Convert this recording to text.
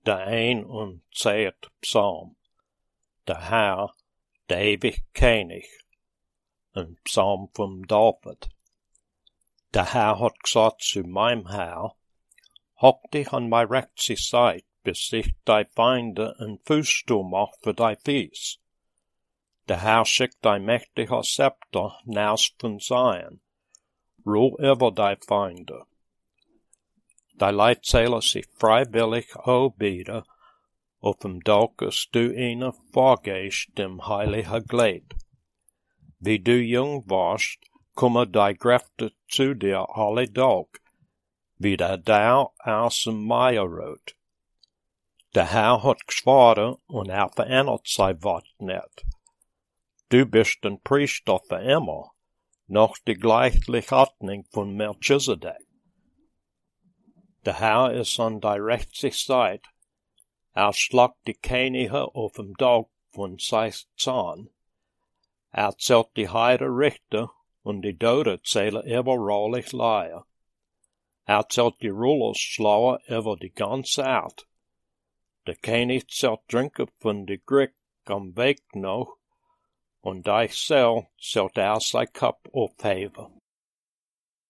de 71 psalm. De Herr, de ewig König, een psalm von David. Der Herr hat gesagt zu meinem Herr, hock dich an meine rechte Seite, bis ich dei Feinde een Fußstuhl mach für dei Fies. Der Herr schickt dei mächtiger Scepter naus von Zion, rule über dei Feinde. Dei Leid zählen sich freiwillig bieden, auf dem Tag, du ihnen vorgehst dem heiligen Glied. Wie du jung warst, kommen dei Kräfte zu dir alle Tag, wie der Dauw aus dem Meierrot. Der Herr hat geschworen und verändert sein Wort nicht. Du bist ein Priester für immer, nach der gleichlichen Ordnung von Melchizedek. Der Herr ist an der rechten Seite. Schlagt die Könige auf dem Tag von sein Zorn. Zählt die Heide Richter und die Toten zählen überrollig Leier. Zählt die Rulers schlauer über die ganze Erd. Der König zählt trinken von die Grick am Weg noch, und deich sel zählt sein Cup aufheben.